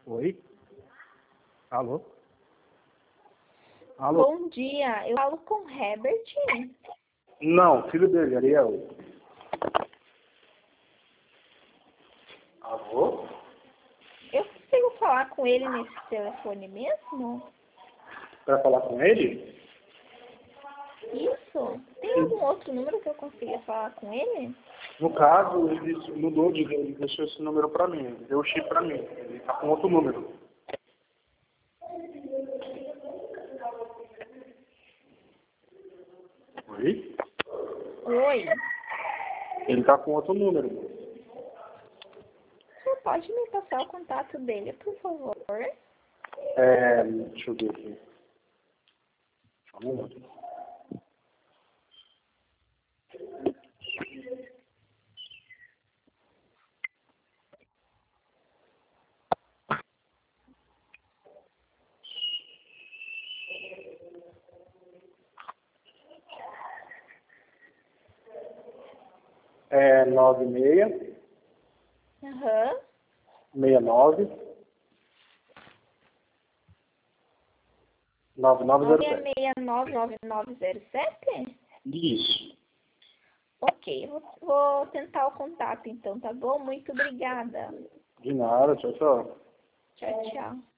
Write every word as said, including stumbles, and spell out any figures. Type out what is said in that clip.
Oi? Alô? Alô? Bom dia, eu falo com o Herbert. Não, filho dele, Ariel. Alô? Eu consigo falar com ele nesse telefone mesmo? Para falar com ele? Isso? Tem algum outro número que eu consiga falar com ele? No caso, ele disse- mudou de ele deixou esse número para mim, ele deu o chip para mim. Ele tá com outro número. Oi? Oi, Ele tá com outro número. você pode me passar o contato dele, por favor? É, deixa eu ver aqui. Só um minuto. É nove seis, Aham. seis nove, nove nove zero nove sete. seis nove nove nove zero sete? Isso. Ok, vou, vou tentar o contato então, tá bom? Muito obrigada. De nada, tchau, tchau. Tchau, tchau.